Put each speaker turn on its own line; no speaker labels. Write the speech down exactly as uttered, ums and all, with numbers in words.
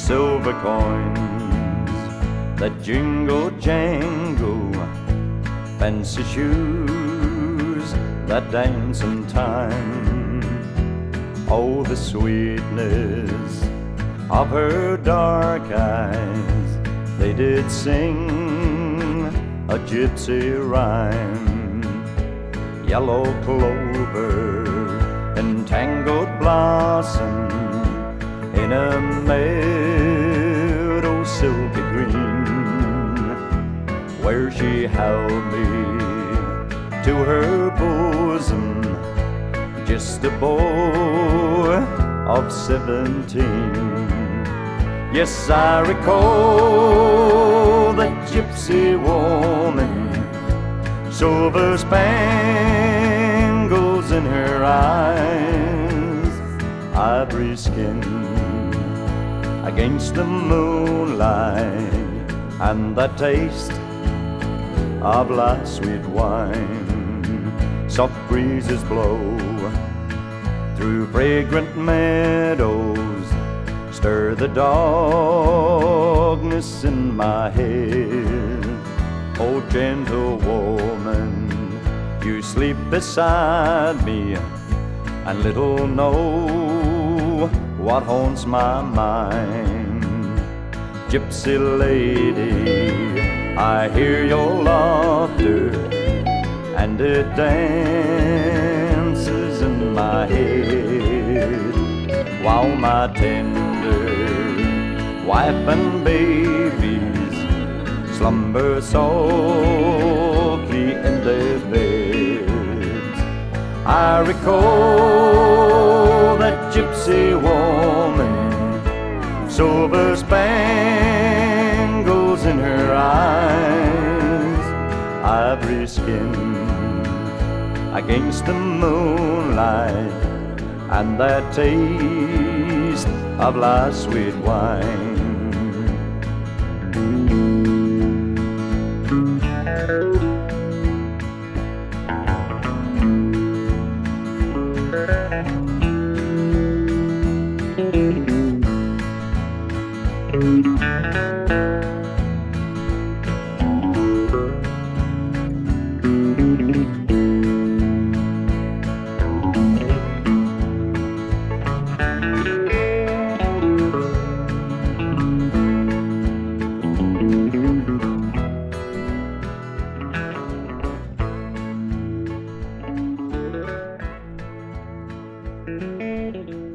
silver coins that jingle jangle, fancy shoes that dance in time. Oh, the sweetness of her dark eyes, they did sing a gypsy rhyme. Yellow clover and tangled blossom in a meadow silky green, where she held me to her bosom, just a boy of seventeen. Yes, I recall that gypsy woman, silver spangles in her eyes, ivory skin against the moonlight, and the taste of last sweet wine. Soft breezes blow through fragrant meadows, stir the darkness in my head. Oh, gentle woman, you sleep beside me, and little know what haunts my mind. Gypsy lady, I hear your laughter, and it dances in my head, while my tender wife and babies slumber softly in their beds. I recall that gypsy woman, silver spangles in her eyes, ivory skin against the moonlight, and that taste of last sweet wine.
Do do do.